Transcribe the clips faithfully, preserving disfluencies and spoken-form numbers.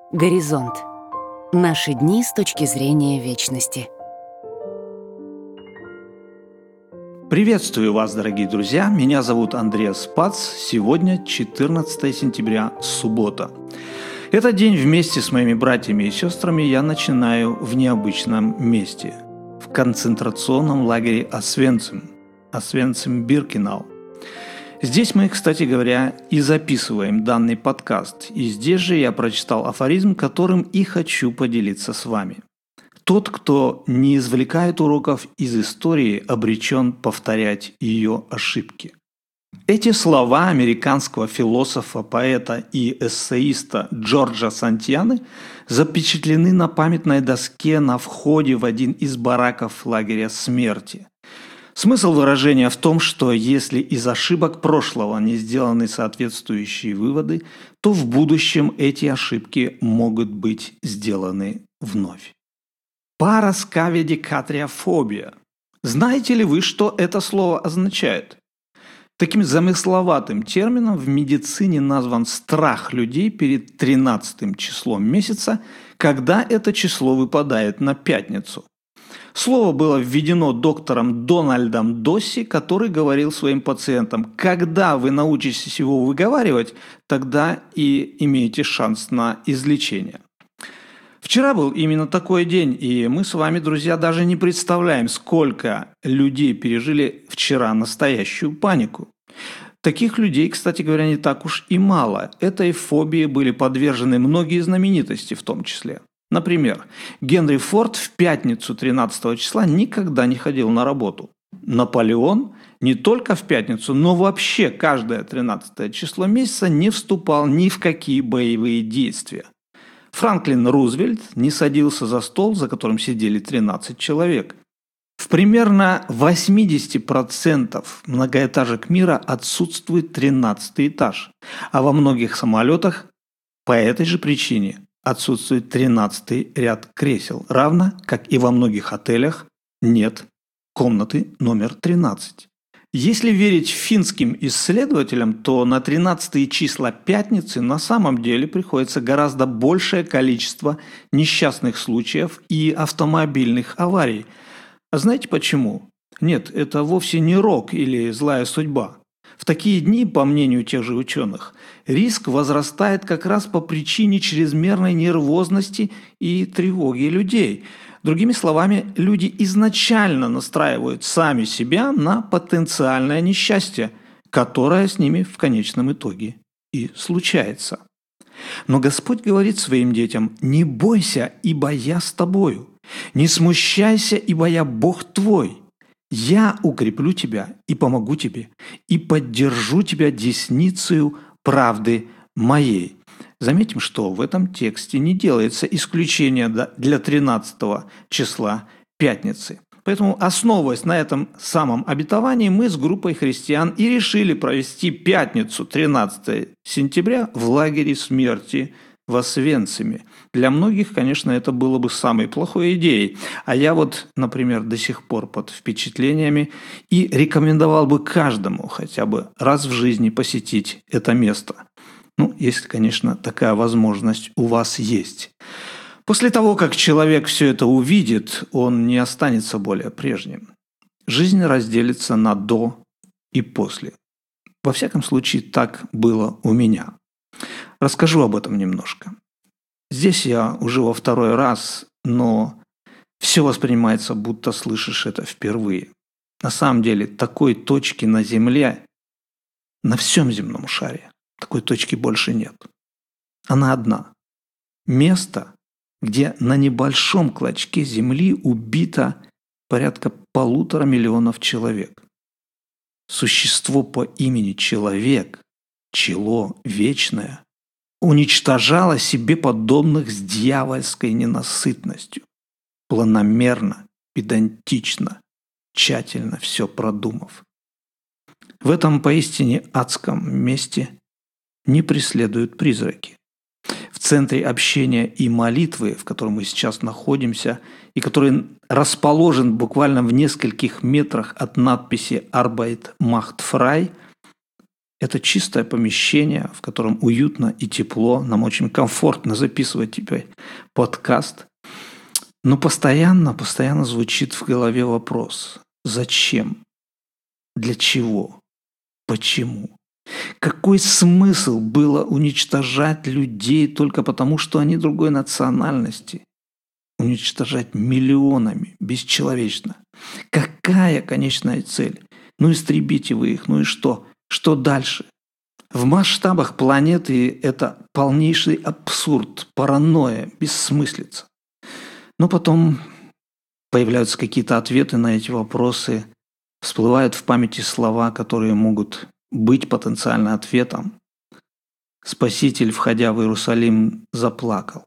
Горизонт. Наши дни с точки зрения вечности. Приветствую вас, дорогие друзья. Меня зовут Андреас Пац. Сегодня четырнадцатое сентября, суббота. Этот день вместе с моими братьями и сестрами я начинаю в необычном месте. В концентрационном лагере Освенцим. Освенцим-Биркенау. Здесь мы, кстати говоря, и записываем данный подкаст. И здесь же я прочитал афоризм, которым и хочу поделиться с вами. Тот, кто не извлекает уроков из истории, обречен повторять ее ошибки. Эти слова американского философа, поэта и эссеиста Джорджа Сантьяны запечатлены на памятной доске на входе в один из бараков лагеря смерти. Смысл выражения в том, что если из ошибок прошлого не сделаны соответствующие выводы, то в будущем эти ошибки могут быть сделаны вновь. Параскаведикатриофобия. Знаете ли вы, что это слово означает? Таким замысловатым термином в медицине назван страх людей перед тринадцатым числом месяца, когда это число выпадает на пятницу. Слово было введено доктором Дональдом Досси, который говорил своим пациентам: когда вы научитесь его выговаривать, тогда и имеете шанс на излечение. Вчера был именно такой день, и мы с вами, друзья, даже не представляем, сколько людей пережили вчера настоящую панику. Таких людей, кстати говоря, не так уж и мало. Этой фобии были подвержены многие знаменитости в том числе. Например, Генри Форд в пятницу тринадцатого числа никогда не ходил на работу. Наполеон не только в пятницу, но вообще каждое тринадцатое число месяца не вступал ни в какие боевые действия. Франклин Рузвельт не садился за стол, за которым сидели тринадцать человек. В примерно восемьдесят процентов многоэтажек мира отсутствует тринадцатый этаж, а во многих самолетах по этой же причине отсутствует тринадцатый ряд кресел, равно как и во многих отелях нет комнаты номер тринадцать. Если верить финским исследователям, то на тринадцатые числа пятницы на самом деле приходится гораздо большее количество несчастных случаев и автомобильных аварий. А знаете почему? Нет, это вовсе не рок или злая судьба. В такие дни, по мнению тех же ученых, риск возрастает как раз по причине чрезмерной нервозности и тревоги людей. Другими словами, люди изначально настраивают сами себя на потенциальное несчастье, которое с ними в конечном итоге и случается. Но Господь говорит своим детям: «Не бойся, ибо я с тобою, не смущайся, ибо я Бог твой». «Я укреплю тебя и помогу тебе, и поддержу тебя десницею правды моей». Заметим, что в этом тексте не делается исключения для тринадцатого числа пятницы. Поэтому, основываясь на этом самом обетовании, мы с группой христиан и решили провести пятницу тринадцатого сентября в лагере смерти в Освенциме. Для многих, конечно, это было бы самой плохой идеей. А я вот, например, до сих пор под впечатлениями и рекомендовал бы каждому хотя бы раз в жизни посетить это место. Ну, если, конечно, такая возможность у вас есть. После того, как человек все это увидит, он не останется более прежним. Жизнь разделится на «до» и «после». Во всяком случае, так было у меня. Расскажу об этом немножко. Здесь я уже во второй раз, но все воспринимается, будто слышишь это впервые. На самом деле, такой точки на Земле, на всем земном шаре, такой точки больше нет. Она одна. Место, где на небольшом клочке Земли убито порядка полутора миллионов человек. Существо по имени Человек, чело вечное, уничтожало себе подобных с дьявольской ненасытностью, планомерно, педантично, тщательно все продумав. В этом поистине адском месте не преследуют призраки. В центре общения и молитвы, в котором мы сейчас находимся, и который расположен буквально в нескольких метрах от надписи «Arbeit macht frei», Это чистое помещение, в котором уютно и тепло. Нам очень комфортно записывать тебе подкаст. Но постоянно, постоянно звучит в голове вопрос: зачем? Для чего? Почему? Какой смысл было уничтожать людей только потому, что они другой национальности? Уничтожать миллионами, бесчеловечно. Какая конечная цель? Ну, истребите вы их, ну и что? Что дальше? В масштабах планеты это полнейший абсурд, паранойя, бессмыслица. Но потом появляются какие-то ответы на эти вопросы, всплывают в памяти слова, которые могут быть потенциально ответом. Спаситель, входя в Иерусалим, заплакал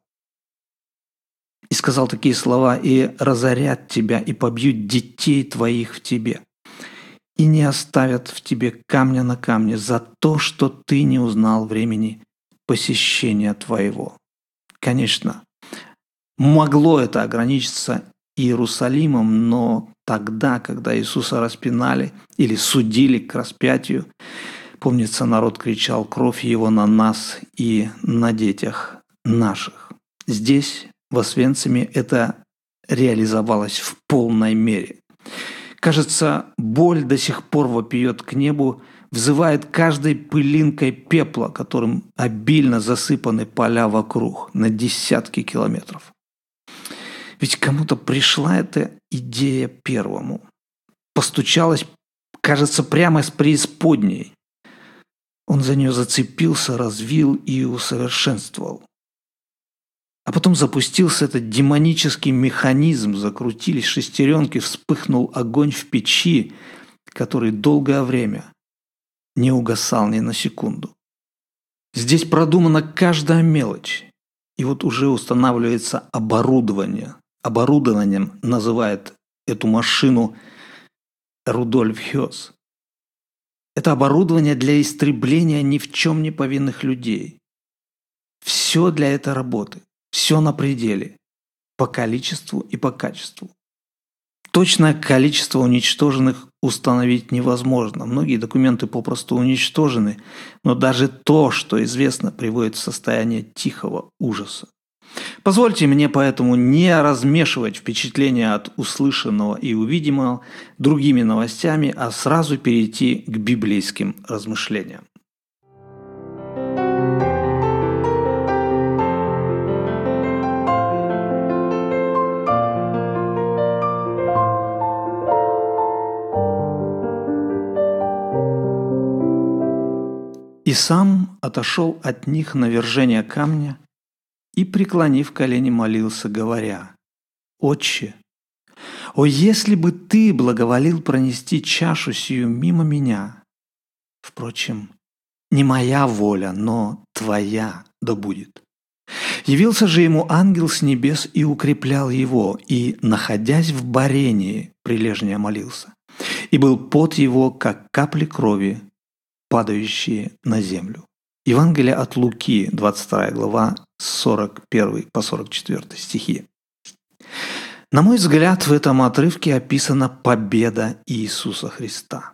и сказал такие слова: «И разорят тебя, и побьют детей твоих в тебе, и не оставят в тебе камня на камне за то, что ты не узнал времени посещения твоего». Конечно, могло это ограничиться Иерусалимом, но тогда, когда Иисуса распинали или судили к распятию, помнится, народ кричал: «Кровь его на нас и на детях наших». Здесь, в Освенциме, это реализовалось в полной мере. Кажется, боль до сих пор вопиет к небу, взывает каждой пылинкой пепла, которым обильно засыпаны поля вокруг на десятки километров. Ведь кому-то пришла эта идея первому. Постучалась, кажется, прямо с преисподней. Он за нее зацепился, развил и усовершенствовал. А потом запустился этот демонический механизм, закрутились шестеренки, вспыхнул огонь в печи, который долгое время не угасал ни на секунду. Здесь продумана каждая мелочь. И вот уже устанавливается оборудование. Оборудованием называет эту машину Рудольф Хёс. Это оборудование для истребления ни в чем не повинных людей. Все для этой работы. Все на пределе. По количеству и по качеству. Точное количество уничтоженных установить невозможно. Многие документы попросту уничтожены, но даже то, что известно, приводит в состояние тихого ужаса. Позвольте мне поэтому не размешивать впечатления от услышанного и увиденного другими новостями, а сразу перейти к библейским размышлениям. И сам отошел от них на вержение камня и, преклонив колени, молился, говоря: «Отче, о, если бы ты благоволил пронести чашу сию мимо меня! Впрочем, не моя воля, но твоя да будет». Явился же ему ангел с небес и укреплял его, и, находясь в борении, прилежнее молился. И был пот его, как капли крови, падающие на землю. Евангелие от Луки, двадцать вторая глава, с сорок первого по сорок четвёртый стихи. На мой взгляд, в этом отрывке описана победа Иисуса Христа.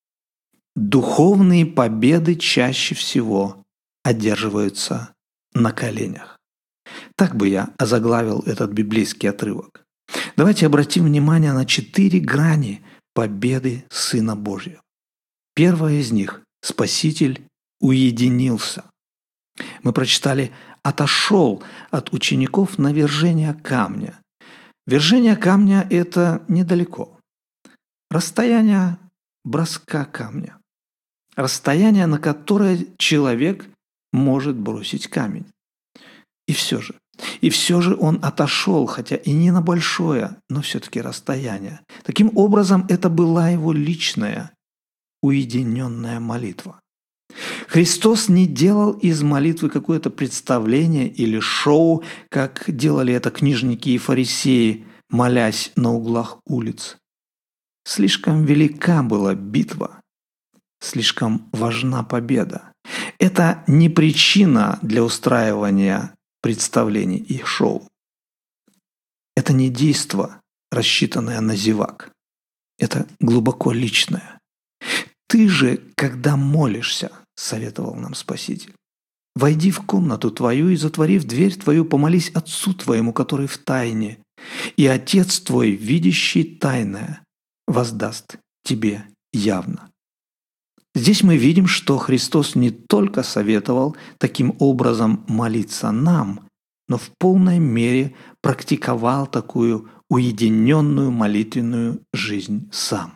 Духовные победы чаще всего одерживаются на коленях. Так бы я озаглавил этот библейский отрывок. Давайте обратим внимание на четыре грани победы Сына Божьего. Первая из них – Спаситель уединился. Мы прочитали: «отошел от учеников на вержение камня». Вержение камня – это недалеко. Расстояние броска камня. Расстояние, на которое человек может бросить камень. И все же. И все же он отошел, хотя и не на большое, но все-таки расстояние. Таким образом, это была его личная, уединенная молитва. Христос не делал из молитвы какое-то представление или шоу, как делали это книжники и фарисеи, молясь на углах улиц. Слишком велика была битва, слишком важна победа. Это не причина для устраивания представлений и шоу. Это не действо, рассчитанное на зевак. Это глубоко личное. Ты же, когда молишься, советовал нам Спаситель. «Войди в комнату твою и, затворив дверь твою, помолись Отцу твоему, который в тайне, и Отец твой, видящий тайное, воздаст тебе явно». Здесь мы видим, что Христос не только советовал таким образом молиться нам, но в полной мере практиковал такую уединенную молитвенную жизнь сам.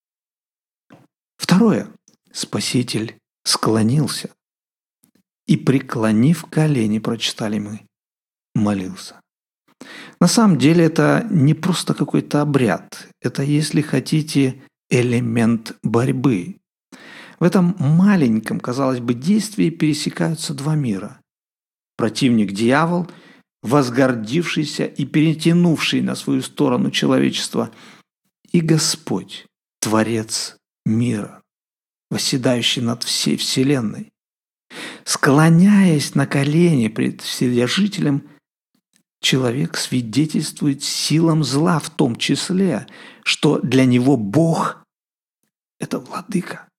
Второе. Спаситель склонился. И, преклонив колени, прочитали мы, молился. На самом деле это не просто какой-то обряд. Это, если хотите, элемент борьбы. В этом маленьком, казалось бы, действии пересекаются два мира. Противник – дьявол, возгордившийся и перетянувший на свою сторону человечество, и Господь, Творец мира, восседающий над всей вселенной. Склоняясь на колени пред Вседержителем, человек свидетельствует силам зла, в том числе, что для него Бог – это владыка.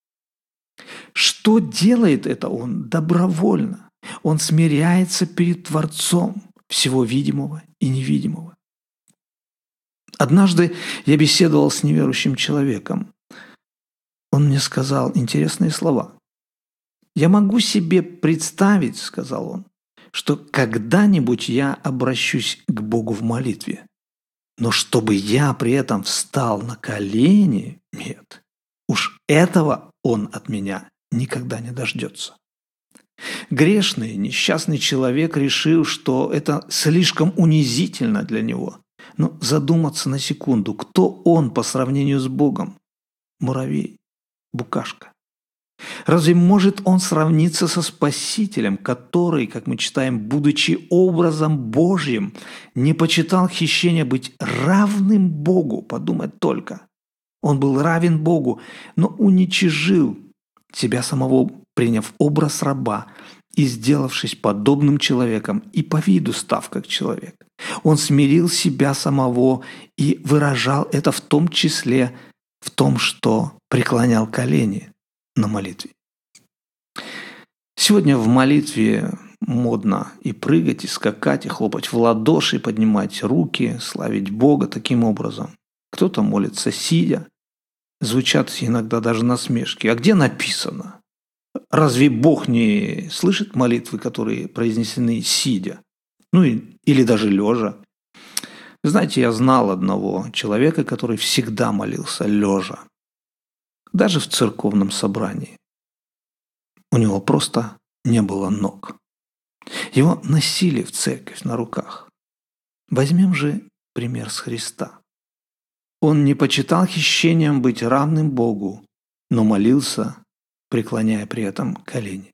Что делает это он добровольно? Он смиряется перед Творцом всего видимого и невидимого. Однажды я беседовал с неверующим человеком. Он мне сказал интересные слова. «Я могу себе представить, — сказал он, — что когда-нибудь я обращусь к Богу в молитве. Но чтобы я при этом встал на колени, нет, уж этого он от меня никогда не дождется». Грешный, несчастный человек решил, что это слишком унизительно для него. Но задуматься на секунду, кто он по сравнению с Богом? Муравей, букашка. Разве может он сравниться со Спасителем, который, как мы читаем, будучи образом Божьим, не почитал хищения быть равным Богу? Подумать только. Он был равен Богу, но уничижил себя самого, приняв образ раба и сделавшись подобным человеком, и по виду став как человек. Он смирил себя самого и выражал это в том числе в том, что преклонял колени на молитве. Сегодня в молитве модно и прыгать, и скакать, и хлопать в ладоши, и поднимать руки, славить Бога таким образом. Кто-то молится сидя. Звучат иногда даже насмешки. А где написано? Разве Бог не слышит молитвы, которые произнесены сидя? Ну и, или даже лежа? Знаете, я знал одного человека, который всегда молился лежа. Даже в церковном собрании. У него просто не было ног. Его носили в церковь на руках. Возьмем же пример с Христа. Он не почитал хищением быть равным Богу, но молился, преклоняя при этом колени.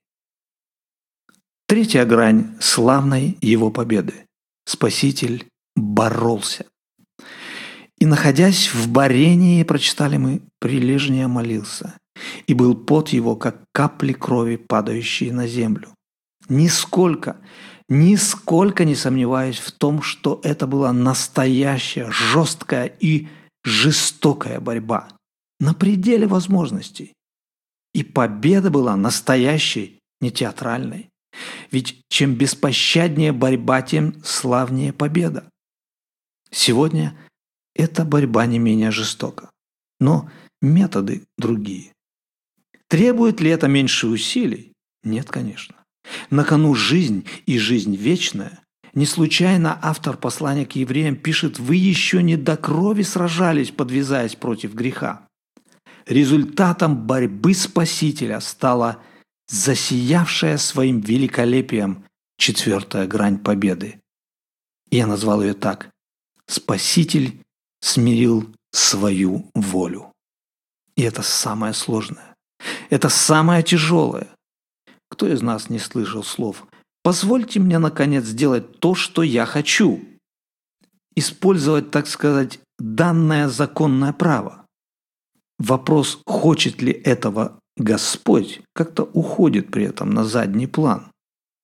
Третья грань славной его победы. Спаситель боролся. И, находясь в борении, прочитали мы, прилежнее молился, и был пот его, как капли крови, падающие на землю. Нисколько, нисколько не сомневаюсь в том, что это была настоящая, жесткая и жестокая борьба на пределе возможностей. И победа была настоящей, не театральной. Ведь чем беспощаднее борьба, тем славнее победа. Сегодня эта борьба не менее жестока, но методы другие. Требует ли это меньше усилий? Нет, конечно. На кону жизнь и жизнь вечная. Не случайно автор послания к евреям пишет: «Вы еще не до крови сражались, подвязаясь против греха». Результатом борьбы Спасителя стала засиявшая своим великолепием четвертая грань победы. Я назвал ее так: Спаситель смирил свою волю. И это самое сложное. Это самое тяжелое. Кто из нас не слышал слов: «Позвольте мне, наконец, сделать то, что я хочу». Использовать, так сказать, данное законное право. Вопрос, хочет ли этого Господь, как-то уходит при этом на задний план.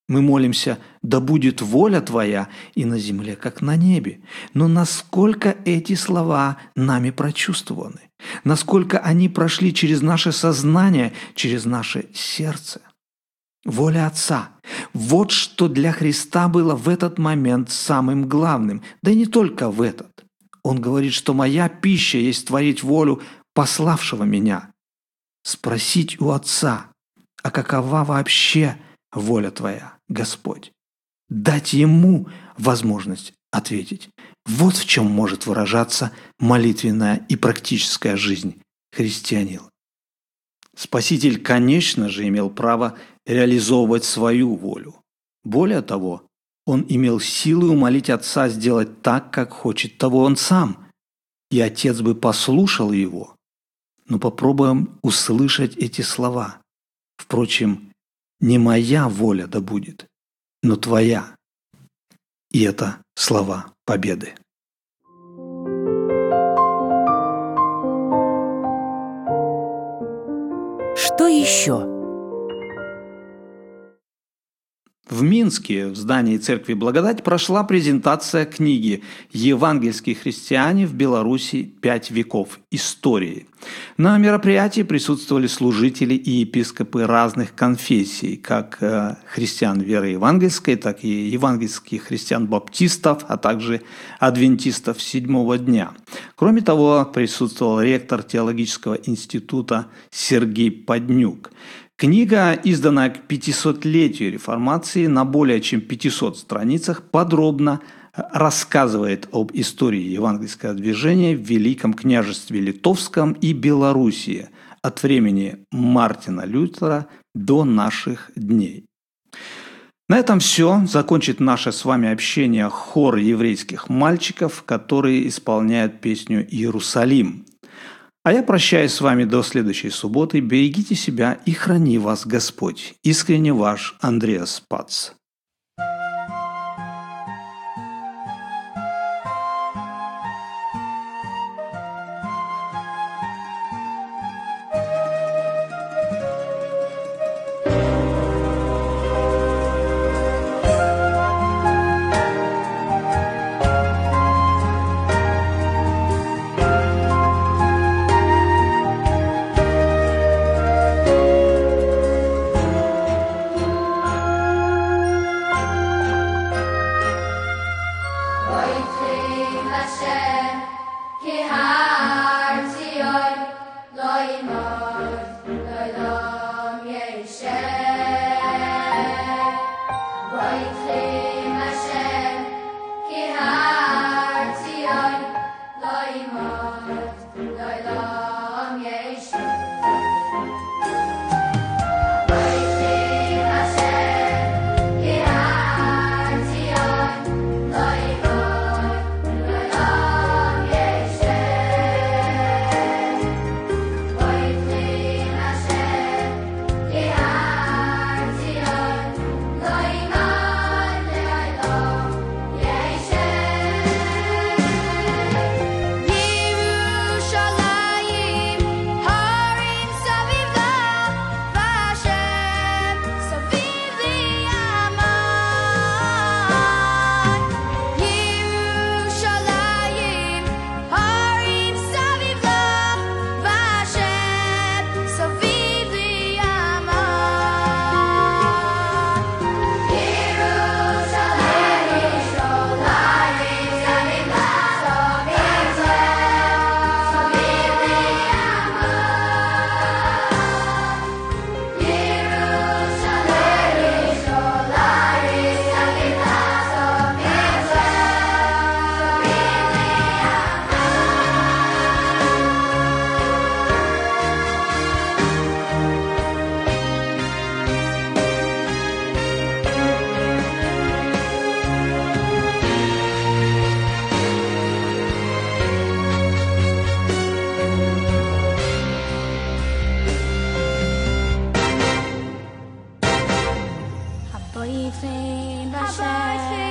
Мы молимся: «Да будет воля Твоя и на земле, как на небе». Но насколько эти слова нами прочувствованы? Насколько они прошли через наше сознание, через наше сердце? Воля Отца. Вот что для Христа было в этот момент самым главным. Да и не только в этот. Он говорит, что «моя пища есть творить волю пославшего меня». Спросить у Отца, а какова вообще воля Твоя, Господь? Дать Ему возможность ответить. Вот в чем может выражаться молитвенная и практическая жизнь христианина. Спаситель, конечно же, имел право реализовывать свою волю. Более того, он имел силы умолить Отца сделать так, как хочет того он сам, и Отец бы послушал его. Но попробуем услышать эти слова. Впрочем, не моя воля да будет, но Твоя. И это слова победы. Что еще? В Минске, в здании Церкви Благодать, прошла презентация книги «Евангельские христиане в Беларуси. Пять веков истории». На мероприятии присутствовали служители и епископы разных конфессий, как христиан веры евангельской, так и евангельских христиан-баптистов, а также адвентистов седьмого дня. Кроме того, присутствовал ректор теологического института Сергей Поднюк. Книга, изданная к пятисотлетию реформации, на более чем пятисот страницах подробно рассказывает об истории евангельского движения в Великом княжестве Литовском и Белоруссии от времени Мартина Лютера до наших дней. На этом все. Закончит наше с вами общение хор еврейских мальчиков, которые исполняют песню «Иерусалим». А я прощаюсь с вами до следующей субботы. Берегите себя и храни вас Господь. Искренне ваш Андреас Пац. B'yitzein b'Hashem.